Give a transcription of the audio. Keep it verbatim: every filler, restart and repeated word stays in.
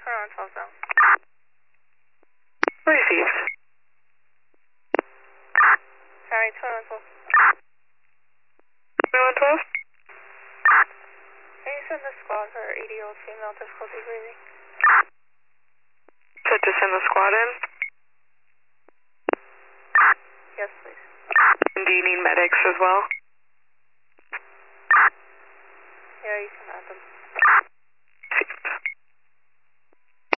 on twelve now. Received. Sorry, twelve on twelve. twenty-one twelve? Can you send the squad for eighty-year-old female difficulty breathing? Said to send the squad in? Yes, please. And do you need medics as well?